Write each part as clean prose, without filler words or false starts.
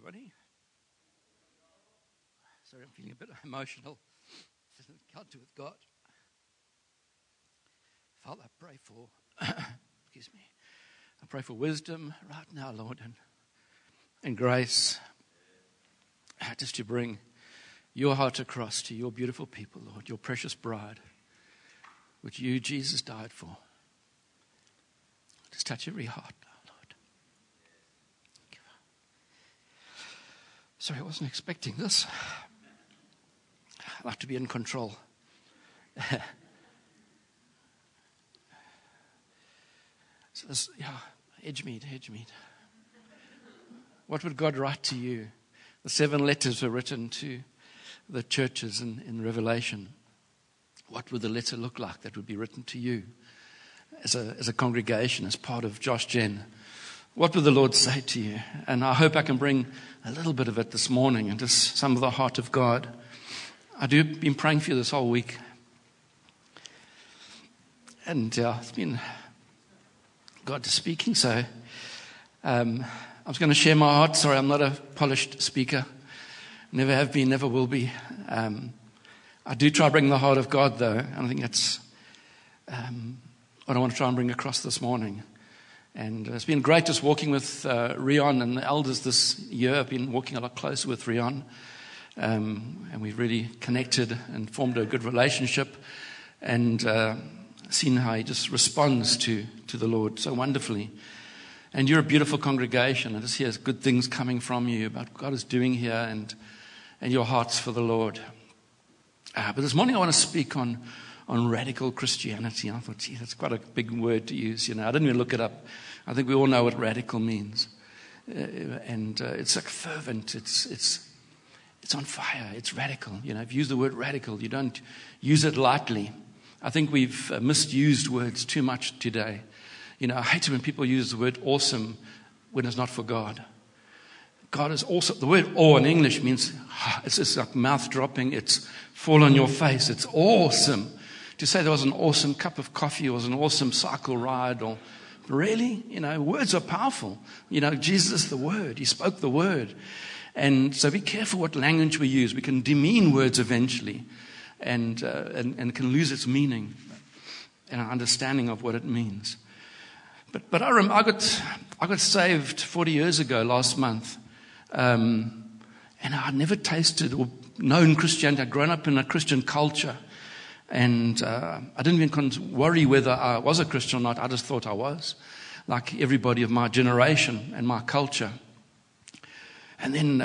everybody. Sorry, I'm feeling a bit emotional. It's an encounter with God. Father, I pray for, excuse me, I pray for wisdom right now, Lord, and grace, just to bring your heart across to your beautiful people, Lord, your precious bride, which you, Jesus, died for. Just touch every heart now, Lord. Sorry, I wasn't expecting this. I like to be in control. So this, edge meat. What would God write to you? The 7 letters were written to the churches in Revelation. What would the letter look like that would be written to you as a congregation, as part of Josh Gen? What would the Lord say to you? And I hope I can bring a little bit of it this morning and just some of the heart of God. I've been praying for you this whole week. And it's been God speaking. So I was going to share my heart. Sorry, I'm not a polished speaker. Never have been, never will be. I do try to bring the heart of God, though. And I think that's what I want to try and bring across this morning. And it's been great just walking with Rion and the elders this year. I've been walking a lot closer with Rion. And we've really connected and formed a good relationship and seen how he just responds to the Lord so wonderfully. And you're a beautiful congregation. I just hear good things coming from you about what God is doing here and your hearts for the Lord. But this morning I want to speak on radical Christianity. And I thought, gee, that's quite a big word to use. I didn't even look it up. I think we all know what radical means. And it's like fervent. It's on fire. It's radical. If you use the word radical, you don't use it lightly. I think we've misused words too much today. I hate it when people use the word awesome when it's not for God. God is awesome. The word awe in English means it's just like mouth dropping. It's fall on your face. It's awesome. To say there was an awesome cup of coffee or was an awesome cycle ride or really, words are powerful. Jesus is the word. He spoke the word. And so be careful what language we use. We can demean words eventually and can lose its meaning and our understanding of what it means. But I remember I got saved 40 years ago last month. And I'd never tasted or known Christianity. I'd grown up in a Christian culture. And I didn't even worry whether I was a Christian or not. I just thought I was, like everybody of my generation and my culture. And then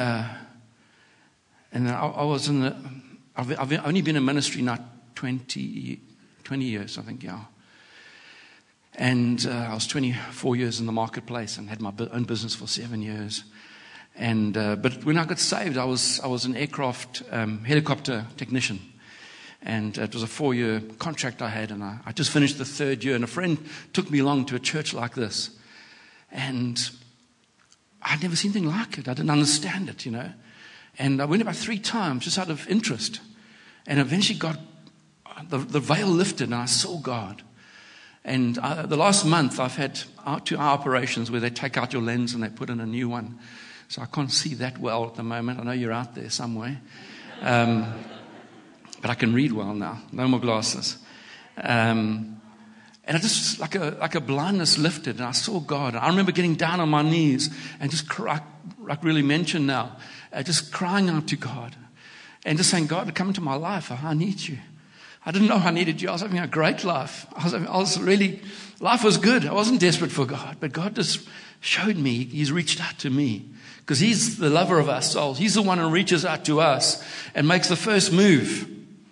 I was I've only been in ministry now 20 years, I think, yeah. And I was 24 years in the marketplace and had my own business for 7 years. And but when I got saved, I was an aircraft helicopter technician. And it was a 4-year contract I had, and I just finished the 3rd year. And a friend took me along to a church like this. And I'd never seen anything like it. I didn't understand it, And I went about 3 times just out of interest. And eventually the veil lifted and I saw God. And the last month I've had 2 eye operations where they take out your lens and they put in a new one. So I can't see that well at the moment. I know you're out there somewhere. But I can read well now. No more glasses. And I just, like a blindness lifted, and I saw God. And I remember getting down on my knees and just like really mentioned now, just crying out to God and just saying, God, come into my life. I need you. I didn't know I needed you. I was having a great life. Life was good. I wasn't desperate for God, but God just showed me. He's reached out to me because He's the lover of our souls. He's the one who reaches out to us and makes the first move.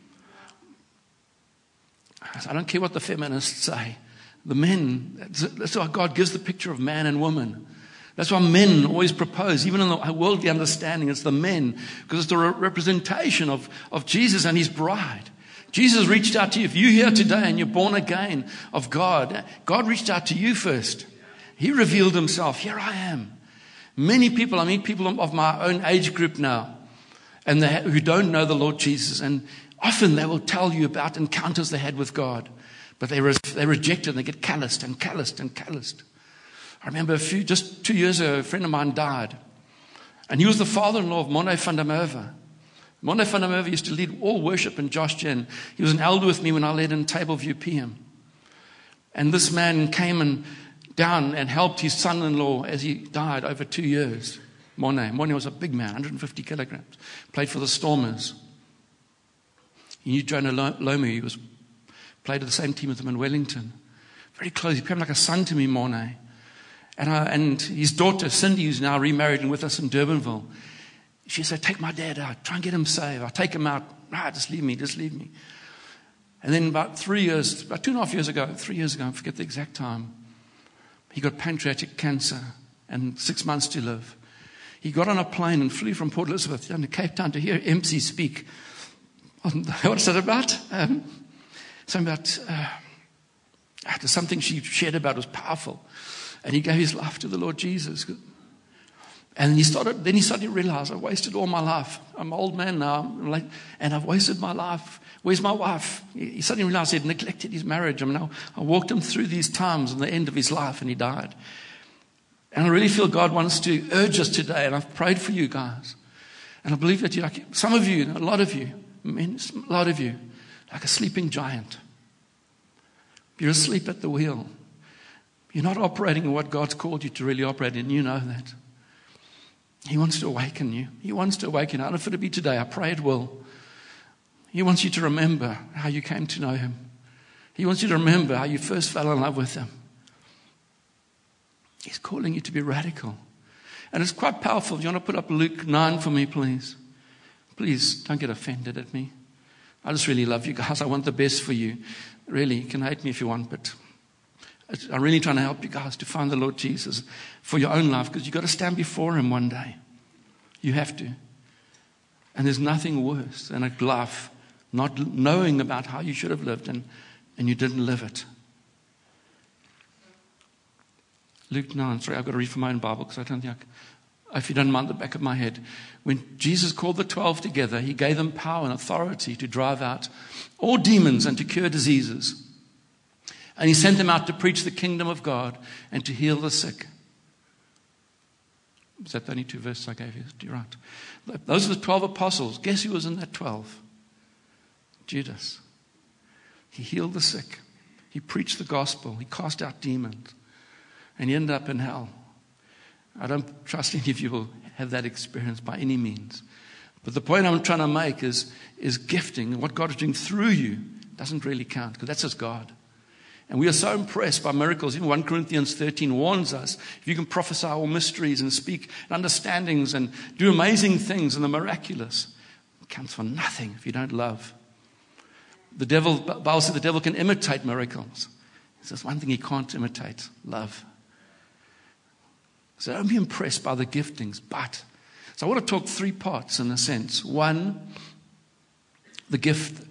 I don't care what the feminists say. The men, that's why God gives the picture of man and woman. That's why men always propose, even in the worldly understanding, it's the men, because it's the representation of Jesus and His bride. Jesus reached out to you. If you're here today and you're born again of God, God reached out to you first. He revealed Himself. Here I am. Many people, I meet people of my own age group now, and who don't know the Lord Jesus, and often they will tell you about encounters they had with God, but they reject it and they get calloused and calloused and calloused. I remember just 2 years ago, a friend of mine died. And he was the father-in-law of Mone van der Merwe. Mone van der Merwe used to lead all worship in Josh Gen. He was an elder with me when I led in Tableview PM. And this man came down and helped his son-in-law as he died over 2 years. Mone was a big man, 150 kilograms. Played for the Stormers. He knew Jonah Lomu. He played at the same team with him in Wellington. Very close. He became like a son to me, Mone. And his daughter, Cindy, who's now remarried and with us in Durbanville, she said, take my dad out. Try and get him saved. I'll take him out. Just leave me. And then about 2.5 years ago, 3 years ago, I forget the exact time, he got pancreatic cancer and 6 months to live. He got on a plane and flew from Port Elizabeth down to Cape Town to hear MC speak. What's that about? Something she shared about was powerful. And he gave his life to the Lord Jesus. And he suddenly realized, I wasted all my life. I'm an old man now, and I've wasted my life. Where's my wife? He suddenly realized he'd neglected his marriage. I walked him through these times in the end of his life, and he died. And I really feel God wants to urge us today, and I've prayed for you guys. And I believe that some of you, a lot of you, like a sleeping giant. You're asleep at the wheel. You're not operating in what God's called you to really operate in. You know that. He wants to awaken you. He wants to awaken you. I don't know if it'll be today. I pray it will. He wants you to remember how you came to know him. He wants you to remember how you first fell in love with him. He's calling you to be radical. And it's quite powerful. Do you want to put up Luke 9 for me, please? Please, don't get offended at me. I just really love you guys. I want the best for you. Really, you can hate me if you want, but I'm really trying to help you guys to find the Lord Jesus for your own life, because you've got to stand before him one day. You have to. And there's nothing worse than a life not knowing about how you should have lived and you didn't live it. Luke 9, sorry, I've got to read from my own Bible because I don't think if you don't mind the back of my head. When Jesus called the 12 together, he gave them power and authority to drive out all demons and to cure diseases. And he sent them out to preach the kingdom of God and to heal the sick. Is that the only 2 verses I gave you? You're right. Those are the 12 apostles. Guess who was in that 12? Judas. He healed the sick. He preached the gospel. He cast out demons. And he ended up in hell. I don't trust any of you will have that experience by any means. But the point I'm trying to make is gifting. And what God is doing through you doesn't really count, because that's just God. And we are so impressed by miracles. Even 1 Corinthians 13 warns us, if you can prophesy all mysteries and speak understandings and do amazing things in the miraculous, it counts for nothing if you don't love. The Bible says the devil can imitate miracles. There's one thing he can't imitate: love. So don't be impressed by the giftings. So I want to talk 3 parts in a sense. One, the gift,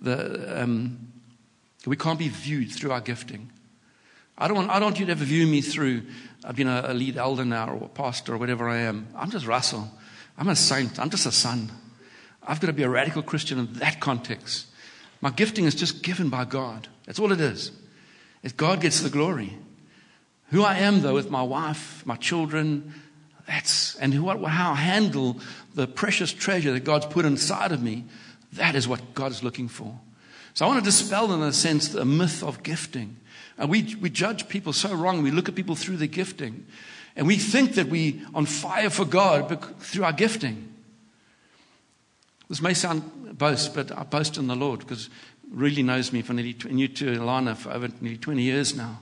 we can't be viewed through our gifting. I don't want you to ever view me through, I've been a lead elder now or a pastor or whatever I am. I'm just Russell. I'm a saint. I'm just a son. I've got to be a radical Christian in that context. My gifting is just given by God. That's all it is. God gets the glory. Who I am, though, with my wife, my children, how I handle the precious treasure that God's put inside of me, that is what God is looking for. So I want to dispel, in a sense, the myth of gifting. We judge people so wrong. We look at people through their gifting. And we think that we're on fire for God through our gifting. This may sound boast, but I boast in the Lord, because He really knows me for nearly, knew to Alana for over nearly 20 years now.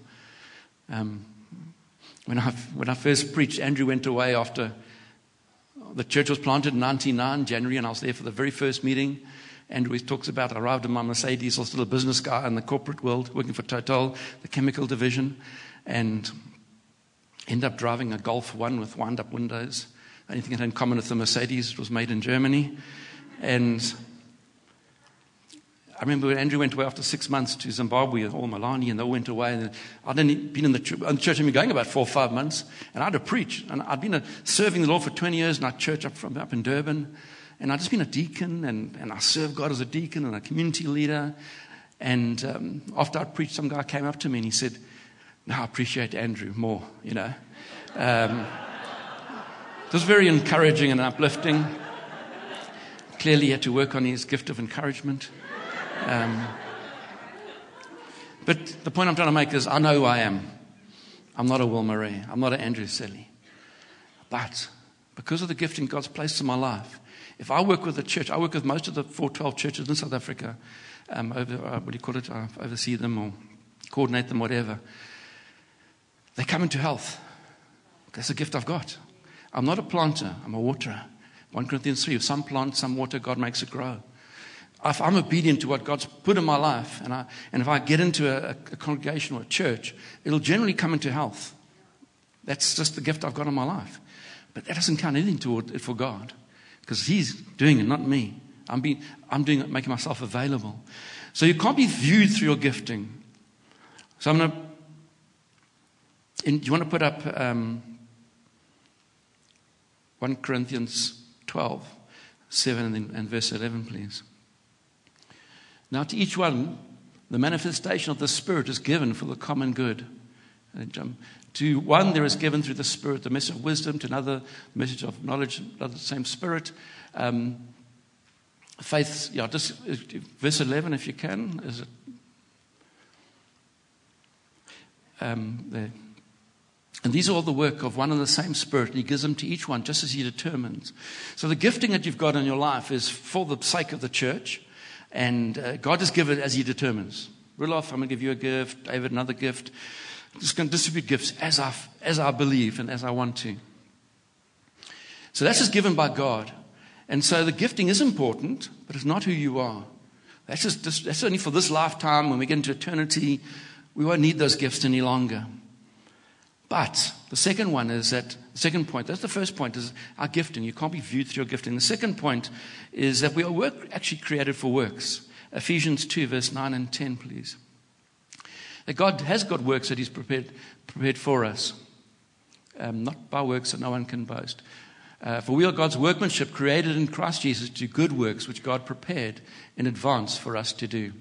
When I first preached, Andrew went away after the church was planted in 1999, January, and I was there for the very first meeting. Andrew talks about, I arrived in my Mercedes. I was still a business guy in the corporate world, working for Total, the chemical division, and ended up driving a Golf 1 with wind-up windows. The only thing it had in common with the Mercedes, it was made in Germany. And I remember when Andrew went away after 6 months to Zimbabwe, all Malani, and they all went away. And I'd only been in the church, I'd been going about 4 or 5 months, and I had to preach. And I'd been serving the Lord for 20 years in our church up in Durban. And I'd just been a deacon, and I served God as a deacon and a community leader. And after I preached, some guy came up to me and he said, "Now I appreciate Andrew more, you know." was very encouraging and uplifting. Clearly he had to work on his gift of encouragement. But the point I'm trying to make is I know who I am. I'm not a Will Murray. I'm not an Andrew Selly. But because of the gifting God's placed in my life, if I work with a church, I work with most of the 412 churches in South Africa. I oversee them or coordinate them, whatever. They come into health. That's a gift I've got. I'm not a planter. I'm a waterer. 1 Corinthians 3, some plant, some water, God makes it grow. If I'm obedient to what God's put in my life, and if I get into a congregation or a church, it'll generally come into health. That's just the gift I've got in my life. But that doesn't count anything toward it for God, because He's doing it, not me. I'm doing it, making myself available. So you can't be viewed through your gifting. So I'm going to. Do you want to put up 1 Corinthians 12, 7 and verse 11, please? Now to each one, the manifestation of the Spirit is given for the common good. To one there is given through the Spirit the message of wisdom, to another the message of knowledge, another the same Spirit. Faith, just verse 11 if you can. Is it there? And these are all the work of one and the same Spirit, and He gives them to each one just as He determines. So the gifting that you've got in your life is for the sake of the church, and God just gives it as He determines. Rulof, I'm going to give you a gift. David, another gift. I'm just going to distribute gifts as I believe and as I want to. So that's just given by God. And so the gifting is important, but it's not who you are. That's only for this lifetime. When we get into eternity, we won't need those gifts any longer. But the second one is that, the second point, that's the first point, is our gifting. You can't be viewed through your gifting. The second point is that we are actually created for works. Ephesians 2, verse 9 and 10, please. That God has got works that He's prepared for us. Not by works that no one can boast. For we are God's workmanship, created in Christ Jesus to do good works, which God prepared in advance for us to do.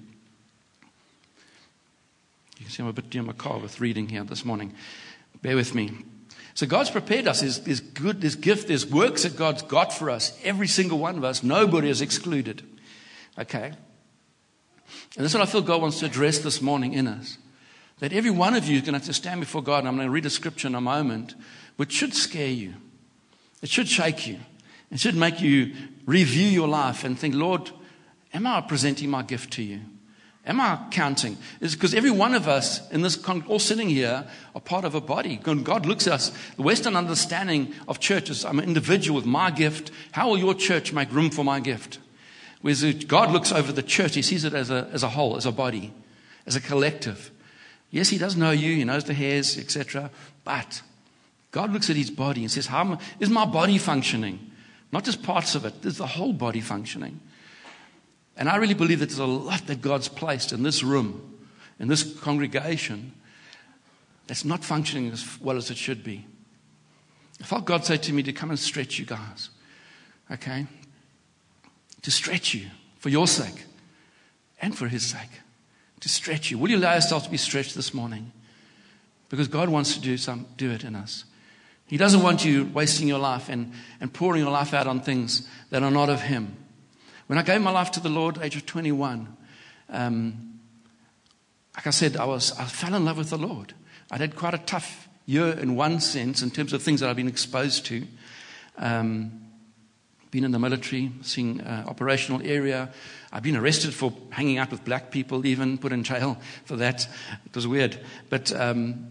You can see I'm a bit near my car with reading here this morning. Bear with me. So God's prepared us. There's good, there's gift, there's works that God's got for us. Every single one of us. Nobody is excluded. Okay? And that's what I feel God wants to address this morning in us. That every one of you is going to have to stand before God. And I'm going to read a scripture in a moment, which should scare you. It should shake you. It should make you review your life and think, Lord, am I presenting my gift to you? Am I counting? It's because every one of us in this, all sitting here, are part of a body. God looks at us. The Western understanding of church is I'm an individual with my gift. How will your church make room for my gift? Whereas God looks over the church. He sees it as a whole, as a body, as a collective. Yes, He does know you. He knows the hairs, etc. But God looks at His body and says, how is my body functioning? Not just parts of it. There's the whole body functioning. And I really believe that there's a lot that God's placed in this room, in this congregation, that's not functioning as well as it should be. I felt God say to me to come and stretch you guys. Okay? To stretch you for your sake and for His sake. To stretch you. Will you allow yourself to be stretched this morning? Because God wants to do it in us. He doesn't want you wasting your life and pouring your life out on things that are not of Him. When I gave my life to the Lord at the age of 21, like I said, I fell in love with the Lord. I'd had quite a tough year in one sense in terms of things that I've been exposed to. Been in the military, seeing operational area. I've been arrested for hanging out with black people, even put in jail for that. It was weird. But when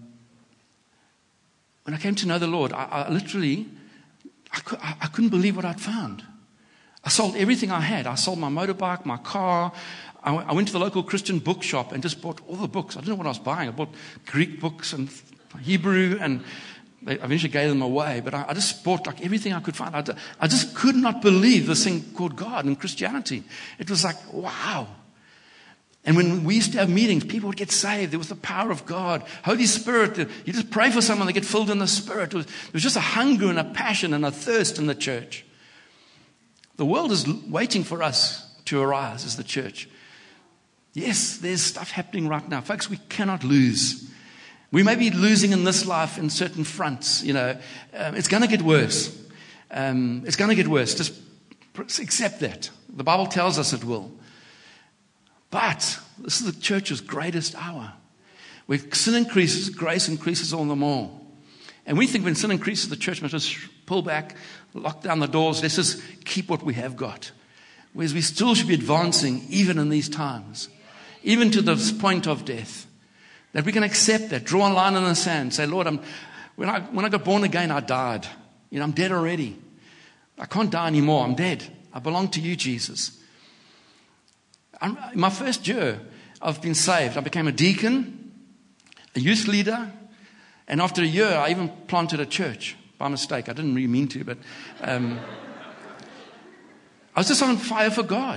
I came to know the Lord, I literally couldn't believe what I'd found. I sold everything I had. I sold my motorbike, my car. I went to the local Christian bookshop and just bought all the books. I didn't know what I was buying. I bought Greek books and Hebrew, and I eventually gave them away. But I just bought like everything I could find. I just could not believe this thing called God and Christianity. It was like, wow. And when we used to have meetings, people would get saved. There was the power of God. Holy Spirit. You just pray for someone, they get filled in the Spirit. There was just a hunger and a passion and a thirst in the church. The world is waiting for us to arise as the church. Yes, there's stuff happening right now. Folks, we cannot lose. We may be losing in this life in certain fronts, It's going to get worse. It's going to get worse. Just accept that. The Bible tells us it will. But this is the church's greatest hour. Where sin increases, grace increases all the more. And we think when sin increases, the church must just pull back, lock down the doors, let's just keep what we have got. Whereas we still should be advancing even in these times. Even to this point of death. That we can accept that, draw a line in the sand, say, Lord, when I got born again, I died. I'm dead already. I can't die anymore. I'm dead. I belong to you, Jesus. In my first year of being saved, I became a deacon, a youth leader, and after a year, I even planted a church by mistake. I didn't really mean to, but I was just on fire for God.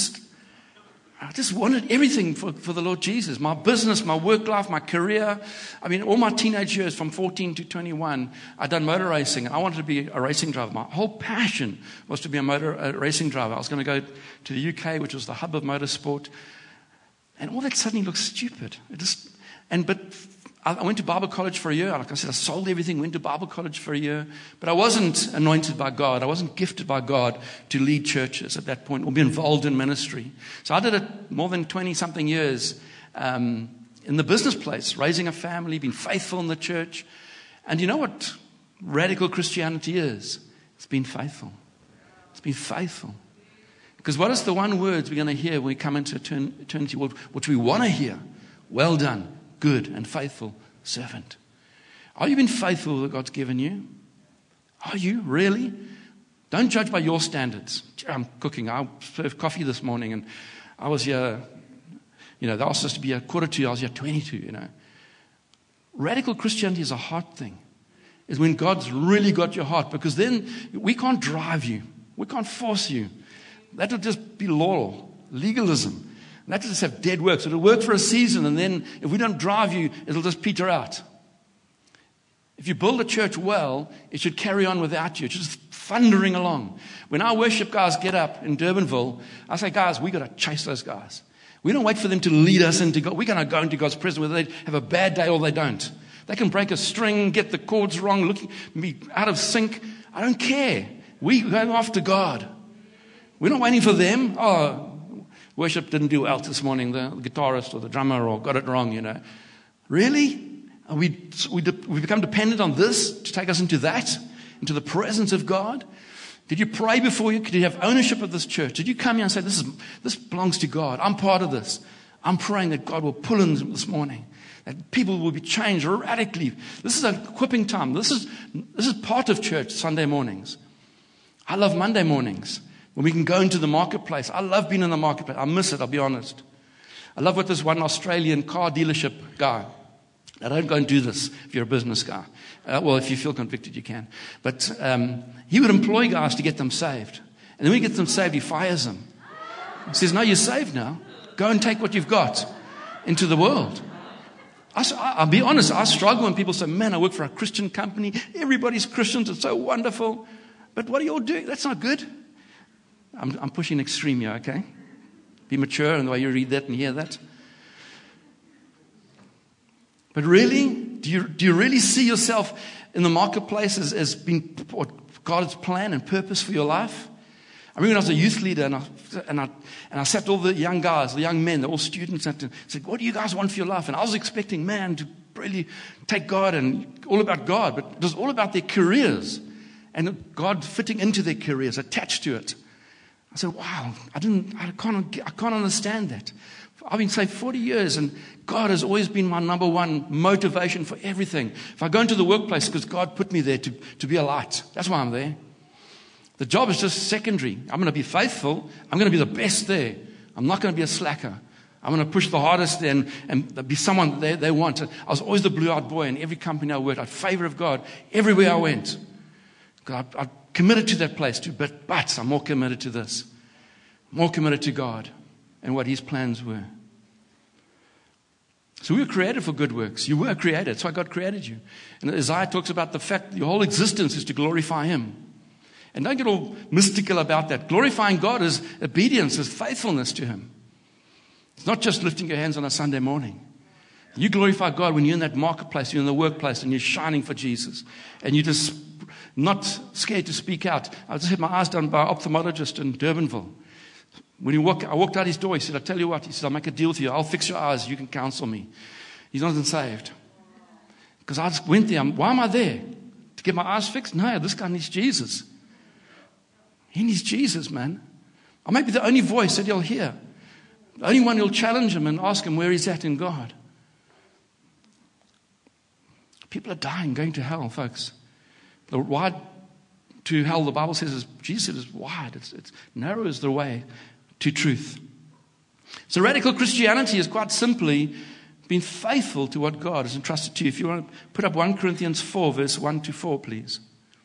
I just wanted everything for the Lord Jesus. My business, my work life, my career. All my teenage years from 14 to 21, I'd done motor racing. I wanted to be a racing driver. My whole passion was to be a racing driver. I was going to go to the UK, which was the hub of motorsport. And all that suddenly looked stupid. But I went to Bible college for a year. Like I said, I sold everything, went to Bible college for a year. But I wasn't anointed by God. I wasn't gifted by God to lead churches at that point or be involved in ministry. So I did it more than 20-something years in the business place, raising a family, being faithful in the church. And you know what radical Christianity is? It's been faithful. It's been faithful. Because what is the one words we're going to hear when we come into eternity, which we want to hear? Well done. Good and faithful servant. Are you being faithful that God's given you? Are you really? Don't judge by your standards. I'm cooking. I served coffee this morning and I was here, they asked us to be 1:45. I was here 22, Radical Christianity is a heart thing. It's when God's really got your heart, because then we can't drive you. We can't force you. That would just be law, legalism. And that will just have dead works. It'll work for a season, and then if we don't drive you, it'll just peter out. If you build a church well, it should carry on without you. It's just thundering along. When our worship guys get up in Durbanville, I say, guys, we got to chase those guys. We don't wait for them to lead us into God. We're going to go into God's presence, whether they have a bad day or they don't. They can break a string, get the chords wrong, be out of sync. I don't care. We go after God. We're not waiting for them. Worship didn't do well this morning, the guitarist or the drummer or got it wrong, Really? We become dependent on this to take us into that, into the presence of God? Did you pray before you? Did you have ownership of this church? Did you come here and say, this belongs to God. I'm part of this. I'm praying that God will pull in this morning, that people will be changed radically. This is an equipping time. This is part of church Sunday mornings. I love Monday mornings, when we can go into the marketplace. I love being in the marketplace. I miss it, I'll be honest. I love what this one Australian car dealership guy. Now, don't go and do this if you're a business guy. If you feel convicted, you can. But he would employ guys to get them saved. And then when he gets them saved, he fires them. He says, no, you're saved now. Go and take what you've got into the world. I'll be honest, I struggle when people say, man, I work for a Christian company. Everybody's Christians. It's so wonderful. But what are you all doing? That's not good. I'm pushing extreme here, okay? Be mature in the way you read that and hear that. But really, do you really see yourself in the marketplace as being God's plan and purpose for your life? I remember when I was a youth leader and I sat all the young guys, the young men, they're all students, and said, what do you guys want for your life? And I was expecting, to really take God and all about God, but it was all about their careers and God fitting into their careers, attached to it. I said, wow, I can't understand that. I've been saved 40 years and God has always been my number one motivation for everything. If I go into the workplace, because God put me there to be a light. That's why I'm there. The job is just secondary. I'm going to be faithful. I'm going to be the best there. I'm not going to be a slacker. I'm going to push the hardest there and be someone they want. I was always the blue-eyed boy in every company I worked. I had favor of God everywhere I went. I committed to that place too, but I'm more committed to this. More committed to God and what His plans were. So we were created for good works. You were created. That's why God created you. And Isaiah talks about the fact that your whole existence is to glorify Him. And don't get all mystical about that. Glorifying God is obedience, is faithfulness to Him. It's not just lifting your hands on a Sunday morning. You glorify God when you're in that marketplace, you're in the workplace, and you're shining for Jesus. And you're just not scared to speak out. I just had my eyes done by an ophthalmologist in Durbanville. I walked out his door. He said, I tell you what. He said, I'll make a deal with you. I'll fix your eyes. You can counsel me. He's not even saved. Because I just went there. Why am I there? To get my eyes fixed? No, this guy needs Jesus. He needs Jesus, man. I might be the only voice that he'll hear. The only one who'll challenge him and ask him where he's at in God. People are dying, going to hell, folks. The wide to hell, the Bible says, Jesus is wide. It's narrow is the way to truth. So radical Christianity is quite simply being faithful to what God has entrusted to you. If you want to put up 1 Corinthians 4, verse 1 to 4, please.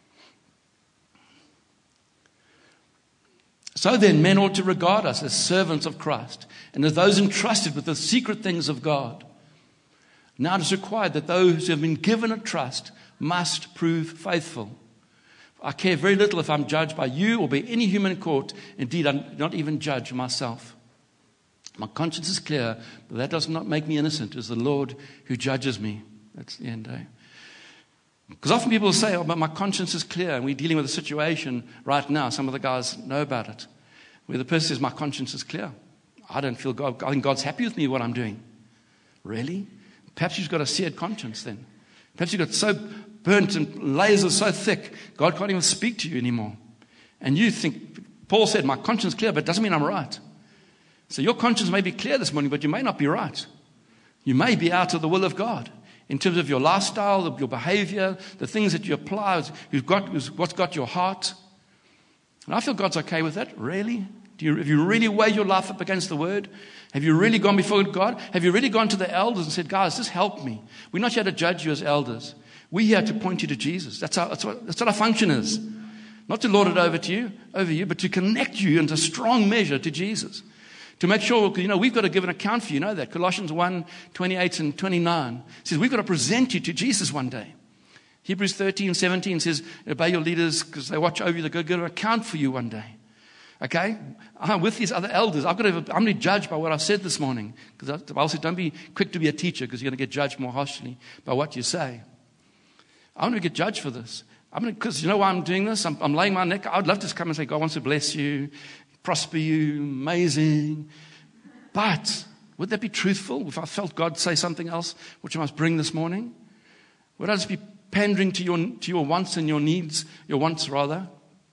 So then, men ought to regard us as servants of Christ and as those entrusted with the secret things of God. Now it is required that those who have been given a trust must prove faithful. I care very little if I'm judged by you or by any human court. Indeed, I do not even judge myself. My conscience is clear, but that does not make me innocent. It is the Lord who judges me. That's the end, eh? Because often people say, oh, but my conscience is clear, and we're dealing with a situation right now. Some of the guys know about it, where the person says, my conscience is clear. I don't feel God. I think God's happy with me, what I'm doing. Really? Perhaps you've got a seared conscience then. Perhaps you've got so burnt and layers are so thick, God can't even speak to you anymore. And you think, Paul said, my conscience is clear, but it doesn't mean I'm right. So your conscience may be clear this morning, but you may not be right. You may be out of the will of God in terms of your lifestyle, your behavior, the things that you apply, what's got your heart. And I feel God's okay with that. Really? Have you really weighed your life up against the Word? Have you really gone before God? Have you really gone to the elders and said, guys, just help me? We're not here to judge you as elders. We're here to point you to Jesus. That's what our function is. Not to lord it over you, but to connect you into strong measure to Jesus. To make sure, we've got to give an account for you. You know that. Colossians 1, 28 and 29 says we've got to present you to Jesus one day. Hebrews 13, 17 says, obey your leaders because they watch over you. They're going to give an account for you one day. Okay? With these other elders, I'm going to be judged by what I said this morning. Because the Bible says, don't be quick to be a teacher because you're going to get judged more harshly by what you say. I'm going to get judged for this. Because you know why I'm doing this? I'm laying my neck. I would love to come and say, God wants to bless you, prosper you, amazing. But would that be truthful if I felt God say something else which I must bring this morning? Would I just be pandering to your wants and your needs, your wants rather,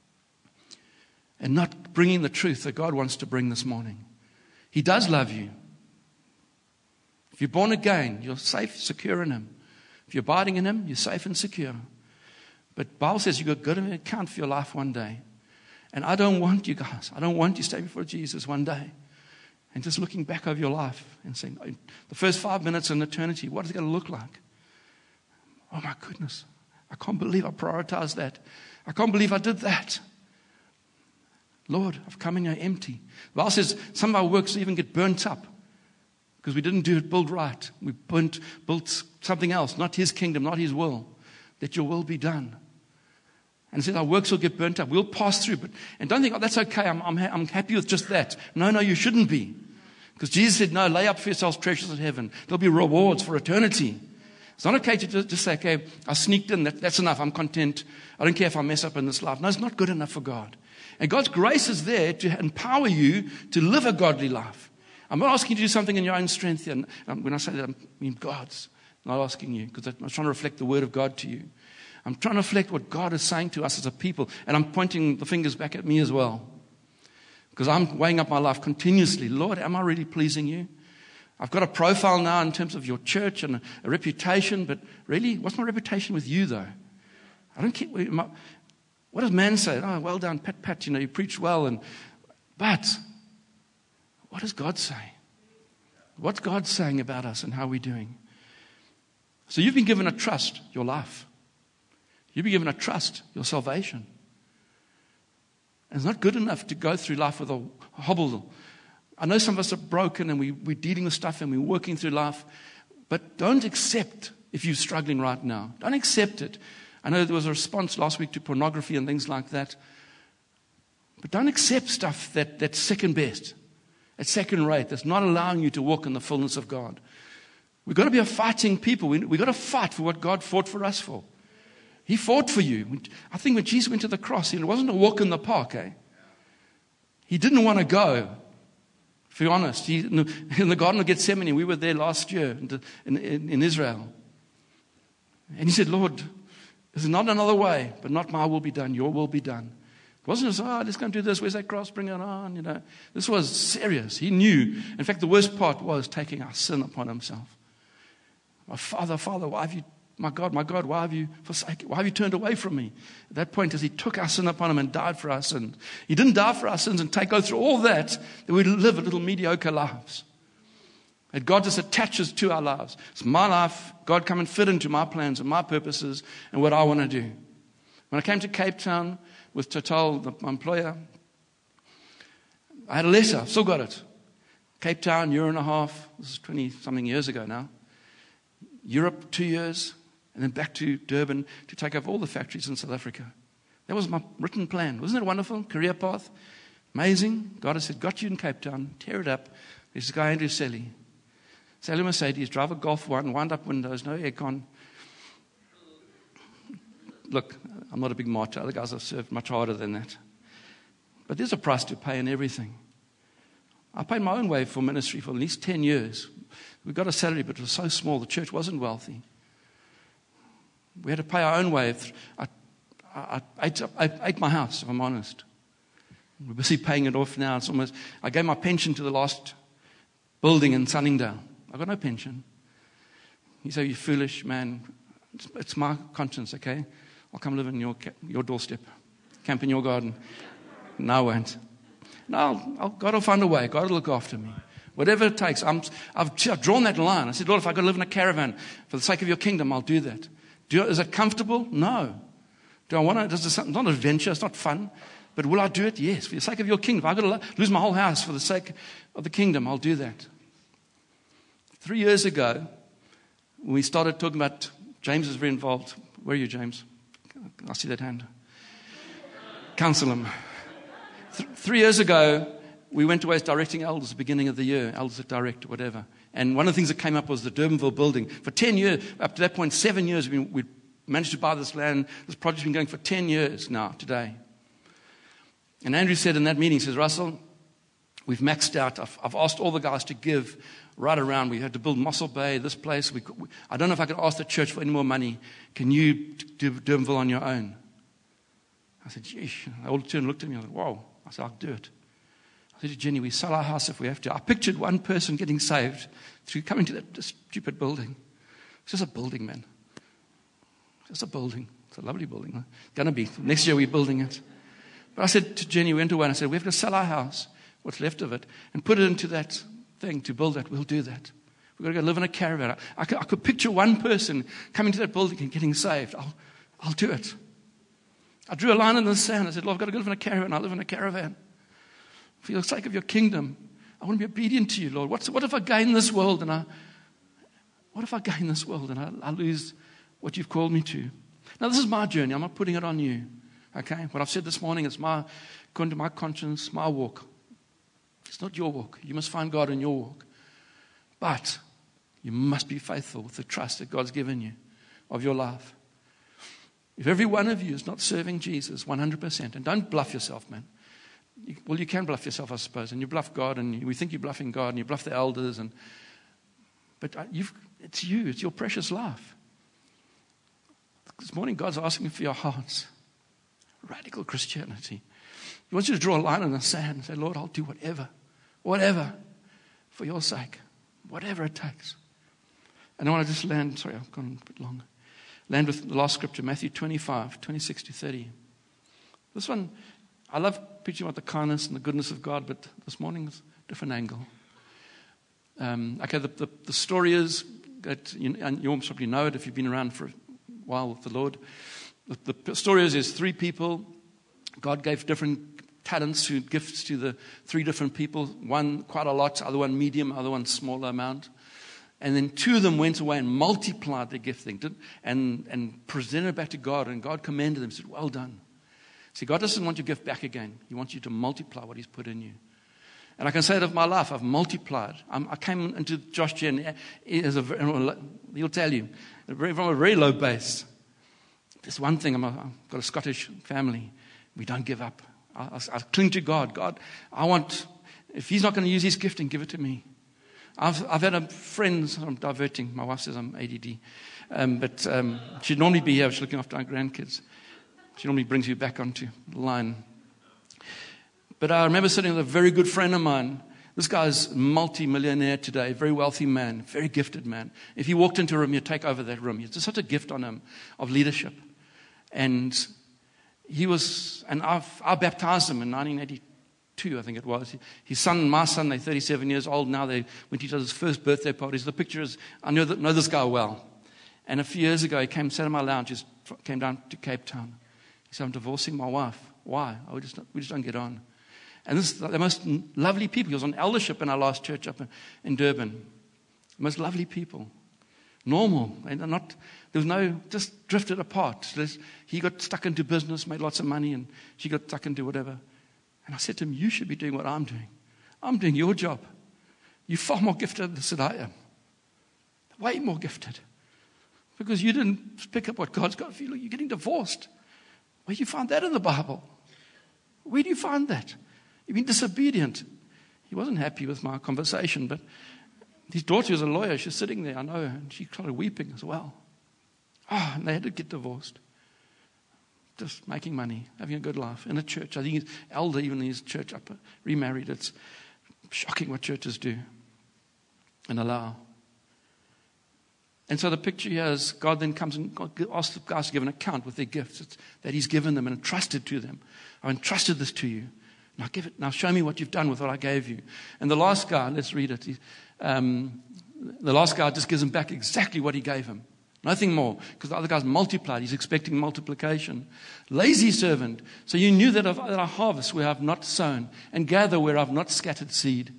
and not bringing the truth that God wants to bring this morning? He does love you. If you're born again, you're safe, secure in Him. If you're abiding in Him, you're safe and secure. But the Bible says you've got to give an account for your life one day. And I don't want you guys, I don't want you to stay before Jesus one day and just looking back over your life and saying, the first 5 minutes in eternity, what is it going to look like? Oh my goodness, I can't believe I prioritized that. I can't believe I did that. Lord, I've come in here empty. The Bible says some of our works even get burnt up because we didn't build right. We built something else, not His kingdom, not His will. Let your will be done. And it says our works will get burnt up. We'll pass through. And don't think, oh, that's okay. I'm happy with just that. No, you shouldn't be. Because Jesus said, no, lay up for yourselves treasures in heaven. There'll be rewards for eternity. It's not okay to just say, okay, I sneaked in. That's enough. I'm content. I don't care if I mess up in this life. No, it's not good enough for God. And God's grace is there to empower you to live a godly life. I'm not asking you to do something in your own strength. And when I say that, I mean God's. I'm not asking you because I'm trying to reflect the word of God to you. I'm trying to reflect what God is saying to us as a people. And I'm pointing the fingers back at me as well. Because I'm weighing up my life continuously. Lord, am I really pleasing you? I've got a profile now in terms of your church and a reputation. But really, what's my reputation with you though? I don't care. What does man say? Oh, well done, pat, you preach well. But what does God say? What's God saying about us and how we're doing? So you've been given a trust, your life. You've been given a trust, your salvation. And it's not good enough to go through life with a hobble. I know some of us are broken and we're dealing with stuff and we're working through life. But don't accept if you're struggling right now. Don't accept it. I know there was a response last week to pornography and things like that. But don't accept stuff that's second best. It's second rate. That's not allowing you to walk in the fullness of God. We've got to be a fighting people. We've got to fight for what God fought for us for. He fought for you. I think when Jesus went to the cross, it wasn't a walk in the park, eh? He didn't want to go. If you're honest, in the Garden of Gethsemane, we were there last year in Israel. And he said, Lord, there's not another way, but not my will be done, your will be done. It wasn't just, let's go and do this, where's that cross, bring it on, This was serious. He knew. In fact, the worst part was taking our sin upon himself. My Father, why have you, my God, why have you forsaken, why have you turned away from me? At that point, as he took our sin upon him and died for our sins. He didn't die for our sins and go through all that we'd live a little mediocre lives. That God just attaches to our lives. It's my life. God come and fit into my plans and my purposes and what I want to do. When I came to Cape Town with Total, my employer, I had a letter. I've still got it. Cape Town, year and a half. This is 20-something years ago now. Europe, 2 years. And then back to Durban to take over all the factories in South Africa. That was my written plan. Wasn't it wonderful? Career path. Amazing. God has said, got you in Cape Town. Tear it up. There's this guy, Andrew Selly. Sell a Mercedes, drive a Golf 1, wind-up windows, no aircon. Look, I'm not a big martyr. Other guys have served much harder than that. But there's a price to pay in everything. I paid my own way for ministry for at least 10 years. We got a salary, but it was so small. The church wasn't wealthy. We had to pay our own way. I ate my house, if I'm honest. We're busy paying it off now. I gave my pension to the last building in Sunningdale. I got no pension. He said, you foolish man. It's my conscience, okay? I'll come live in your doorstep. Camp in your garden. No, I won't. No, God will find a way. God will look after me. Whatever it takes. I've drawn that line. I said, Lord, if I've got to live in a caravan for the sake of your kingdom, I'll do that. Is it comfortable? No. Do I want to? It's not an adventure. It's not fun. But will I do it? Yes. For the sake of your kingdom. If I've got to lose my whole house for the sake of the kingdom, I'll do that. 3 years ago, when we started talking about, James is very involved. Where are you, James? I see that hand. Counsel him. 3 years ago, we went away as directing elders at the beginning of the year. Elders that direct, whatever. And one of the things that came up was the Durbanville building. For 10 years, up to that point, 7 years, we managed to buy this land. This project's been going for 10 years now, today. And Andrew said in that meeting, he says, Russell, we've maxed out. I've asked all the guys to give right around. We had to build Mossel Bay, this place. I don't know if I could ask the church for any more money. Can you do Durbanville on your own? I said, geesh. They all turned and looked at me. I said, whoa. I said, I'll do it. I said to Jenny, we sell our house if we have to. I pictured one person getting saved through coming to that stupid building. It's just a building, man. It's just a building. It's a lovely building. Gonna be. Next year we're building it. But I said to Jenny, we went away and I said, we have to sell our house, what's left of it, and put it into that thing to build that. We'll do that. We've got to go live in a caravan. I could picture one person coming to that building and getting saved. I'll do it. I drew a line in the sand. I said, Lord, I've got to go live in a caravan. I'll live in a caravan. For the sake of your kingdom, I want to be obedient to you, Lord. What if I gain this world and I lose what you've called me to? Now, this is my journey. I'm not putting it on you. Okay? What I've said this morning is according to my conscience, my walk. It's not your walk. You must find God in your walk. But you must be faithful with the trust that God's given you of your life. If every one of you is not serving Jesus 100%, and don't bluff yourself, man. You can bluff yourself, I suppose, and you bluff God, and we think you're bluffing God, and you bluff the elders, but it's you, it's your precious life. This morning, God's asking for your hearts. Radical Christianity. He wants you to draw a line in the sand and say, Lord, I'll do whatever, for your sake, whatever it takes. And I want to just land, sorry, I've gone a bit long. Land with the last scripture, Matthew 25, 26 to 30. This one, I love preaching about the kindness and the goodness of God, but this morning is a different angle. The story is that, and you probably know it if you've been around for a while with the Lord. The story is there's three people. God gave different talents, gifts to the three different people. One quite a lot, other one medium, other one smaller amount. And then two of them went away and multiplied their gifting and presented it back to God. And God commended them, said, well done. See, God doesn't want your gift back again. He wants you to multiply what He's put in you. And I can say it of my life, I've multiplied. I came into Josh Jen as he'll tell you, from a very low base. There's one thing, I've got a Scottish family. We don't give up. I cling to God. God, if He's not going to use His gifting, give it to me. I've had a friend, I'm diverting, my wife says I'm ADD, but she'd normally be here, she's looking after our grandkids. She normally brings you back onto the line. But I remember sitting with a very good friend of mine. This guy's multi-millionaire today, very wealthy man, very gifted man. If he walked into a room, he'd take over that room. There's such a gift on him of leadership. And I baptized him in 1982, I think it was. His son, my son, they're 37 years old now. They went to each other's first birthday parties. The picture is, I know this guy well. And a few years ago, he sat in my lounge, came down to Cape Town. He said, I'm divorcing my wife. Why? We just don't get on. And this is the most lovely people. He was on eldership in our last church up in Durban. The most lovely people. Normal. Just drifted apart. He got stuck into business, made lots of money, and she got stuck into whatever. And I said to him, you should be doing what I'm doing. I'm doing your job. You're far more gifted than I am. Way more gifted. Because you didn't pick up what God's got for you. You're getting divorced. Where do you find that in the Bible? Where do you find that? You've been disobedient. He wasn't happy with my conversation, but his daughter is a lawyer. She's sitting there, I know her, and she started weeping as well. And they had to get divorced. Just making money, having a good life in a church. I think he's elder even in his church up, remarried. It's shocking what churches do and allow. And so the picture here is God then comes and asks the guys to give an account with their gifts that He's given them and entrusted to them. I've entrusted this to you. Now show me what you've done with what I gave you. And the last guy, let's read it. The last guy just gives him back exactly what he gave him. Nothing more. Because the other guy's multiplied. He's expecting multiplication. Lazy servant. So you knew that I harvest where I've not sown and gather where I've not scattered seed.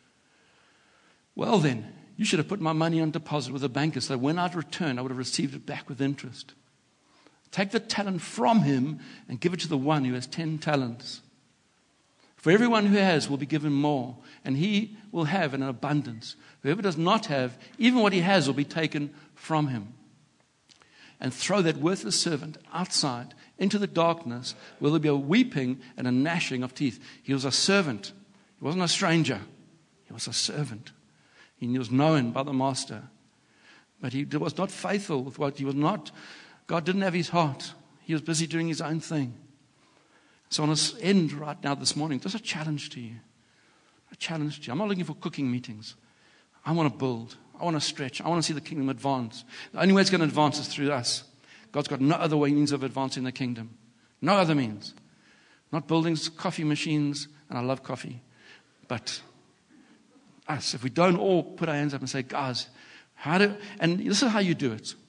Well then, you should have put my money on deposit with the banker so that when I'd returned, I would have received it back with interest. Take the talent from him and give it to the one who has 10 talents. For everyone who has will be given more, and he will have in an abundance. Whoever does not have, even what he has will be taken from him. And throw that worthless servant outside into the darkness where there'll be a weeping and a gnashing of teeth. He was a servant. He wasn't a stranger. He was a servant. He was known by the master. But he was not faithful with what he was not. God didn't have his heart. He was busy doing his own thing. So I want to end right now this morning. Just a challenge to you. A challenge to you. I'm not looking for cooking meetings. I want to build. I want to stretch. I want to see the kingdom advance. The only way it's going to advance is through us. God's got no other means of advancing the kingdom. No other means. Not buildings, coffee machines, and I love coffee. But us, if we don't all put our hands up and say, guys, and this is how you do it.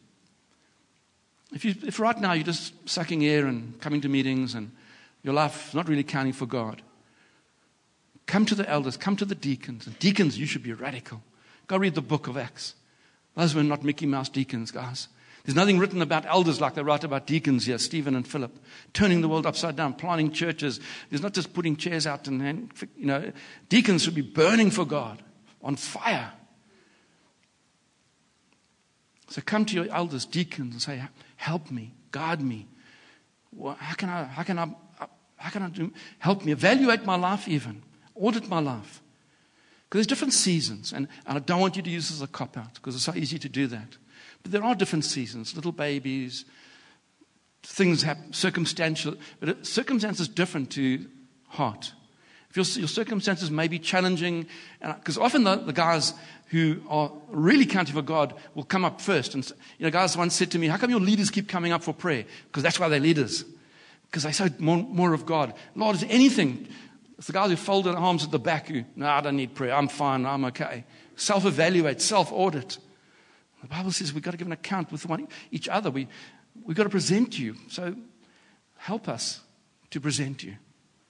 If right now you're just sucking air and coming to meetings and your life is not really counting for God, come to the elders, come to the deacons. And deacons, you should be radical. Go read the book of Acts. Those were not Mickey Mouse deacons, guys. There's nothing written about elders like they write about deacons here, Stephen and Philip, turning the world upside down, planting churches. There's not just putting chairs out and, deacons should be burning for God, on fire. So come to your elders, deacons, and say, help me, guide me. How can I help me? Evaluate my life even. Audit my life. Because there's different seasons. And I don't want you to use this as a cop-out because it's so easy to do that. But there are different seasons. Little babies, things happen, circumstantial. But circumstance is different to heart. If your circumstances may be challenging, because often the guys who are really counting for God will come up first. And guys once said to me, how come your leaders keep coming up for prayer? Because that's why they're leaders. Because they say more of God. Lord, is there anything? It's the guys who fold their arms at the back who, no, I don't need prayer. I'm fine. I'm okay. Self-evaluate, self-audit. The Bible says we've got to give an account with each other. We've got to present you. So help us to present you.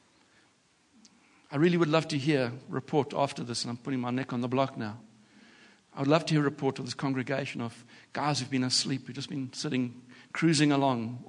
I really would love to hear a report after this, and I'm putting my neck on the block now. I would love to hear a report of this congregation of guys who've been asleep, who've just been sitting, cruising along,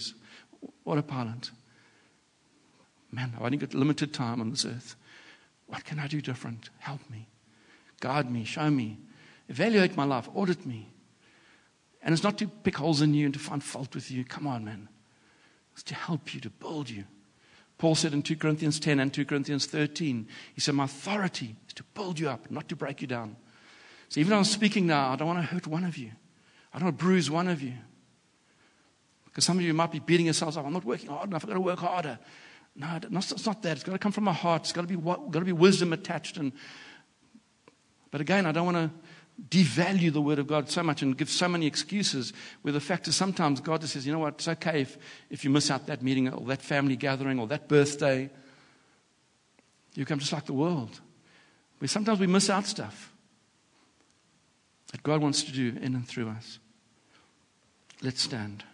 autopilot. Man, I've only got limited time on this earth. What can I do different? Help me. Guide me. Show me. Evaluate my life. Audit me. And it's not to pick holes in you and to find fault with you. Come on, man. It's to help you, to build you. Paul said in 2 Corinthians 10 and 2 Corinthians 13, he said, my authority is to build you up, not to break you down. So even though I'm speaking now, I don't want to hurt one of you. I don't want to bruise one of you. Because some of you might be beating yourselves up. I'm not working hard enough. I've got to work harder. No, it's not that. It's got to come from my heart. It's got to be wisdom attached. But again, I don't want to devalue the word of God so much and give so many excuses, where the fact is sometimes God just says, you know what, it's okay if you miss out that meeting or that family gathering or that birthday. You become just like the world. Sometimes we miss out stuff that God wants to do in and through us. Let's stand.